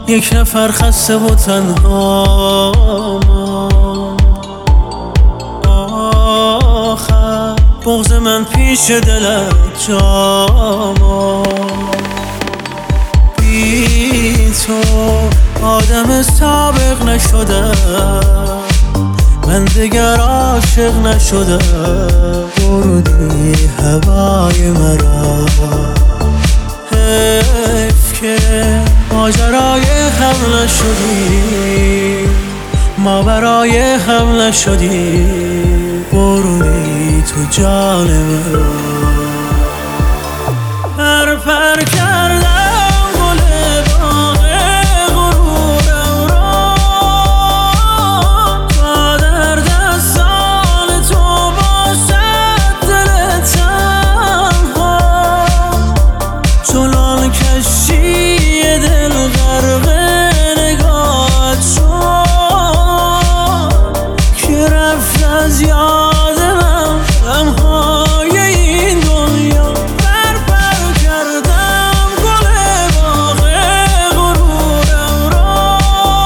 یک نفر خسته و تنها آخر بغض من پیش دلت جا بی تو آدم سابق نشدم، من دیگر عاشق نشدم. بردی هوای مرا، حیف که ماجرای هم نشدی، ما برای هم نشدی. بردی تو جان مرا، پر کردم از یاد من غمهای این دنیا. پر کردم گل باغ غرورم را،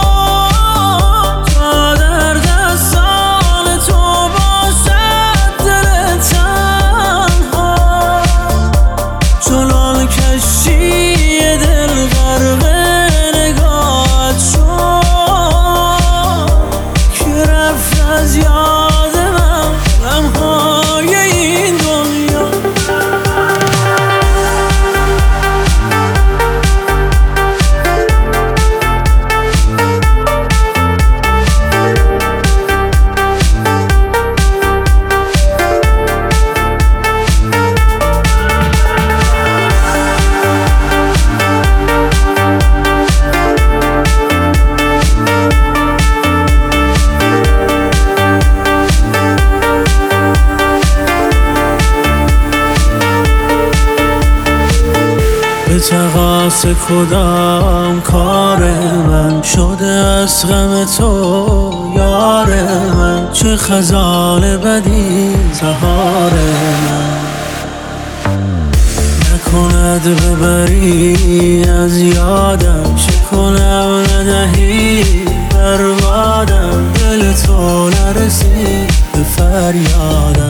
تا در دستان تو باشد دل تنها. چنان کشتی دل غرق نگاهت شد که رفت از یاد به تقاص کدام کار من شده از غم تو یار من؟ چه خزان بدی سهار من، نکند ببری از یادم. چه کنم ندهی بربادم، دل تو نرسید به فریادم.